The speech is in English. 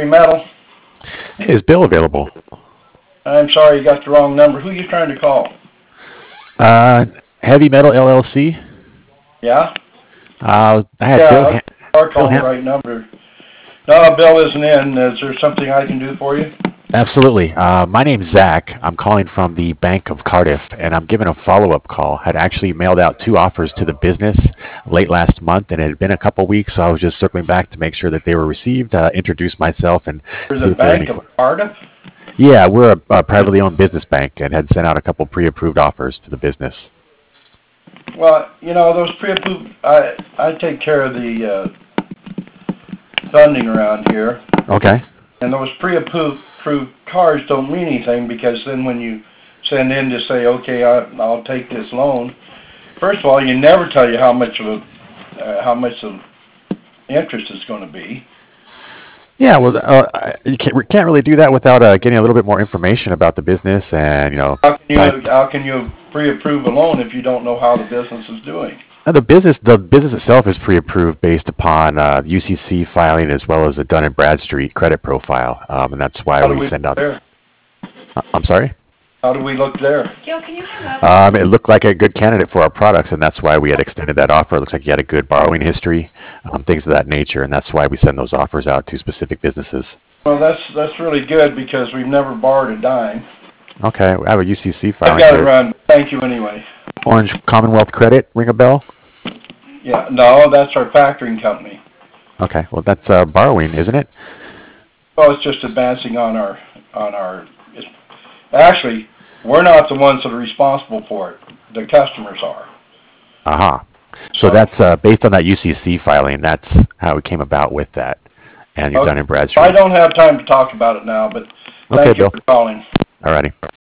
Heavy Metal. Hey, is Bill available? I'm sorry, you got the wrong number. Who are you trying to call? Uh, Heavy Metal LLC. Yeah? I had Yeah, okay. You are calling the right number. No, Bill isn't in. Is there something I can do for you? Absolutely. My name's Zach. I'm calling from the Bank of Cardiff, and I'm giving a follow-up call. I'd actually mailed out two offers to the business late last month, and it had been a couple weeks, so I was just circling back to make sure that they were received, introduce myself, and For see the if there are Bank any. of Cardiff? Yeah, we're a privately owned business bank, and had sent out a couple pre-approved offers to the business. Well, those pre-approved, I take care of the funding around here. Okay. And those pre-approved cards don't mean anything because then when you send in to say, okay, I'll take this loan, first of all, you never tell you how much of interest it's going to be. Yeah, well, we can't really do that without getting a little bit more information about the business, and How can you pre-approve a loan if you don't know how the business is doing? the business itself is pre-approved based upon UCC filing as well as a Dun and Bradstreet credit profile, and that's why How do we we send look out. there? I'm sorry. How do we look there? Gil, can you hang up? It looked like a good candidate for our products, and that's why we had extended that offer. It looks like you had a good borrowing history, things of that nature, and that's why we send those offers out to specific businesses. Well, that's really good because we've never borrowed a dime. Okay, I have a UCC I've filing got it here. run. Thank you anyway. Orange Commonwealth Credit, ring a bell? Yeah, no, that's our factoring company. Okay, well that's borrowing, isn't it? Well, it's just advancing on our. Actually, we're not the ones that are responsible for it. The customers are. Aha. So So, that's based on that UCC filing. That's how it came about with that. And you're okay. Dun and I Bradstreet. don't have time to talk about it now, but Okay, thank you Bill. for calling. Alrighty.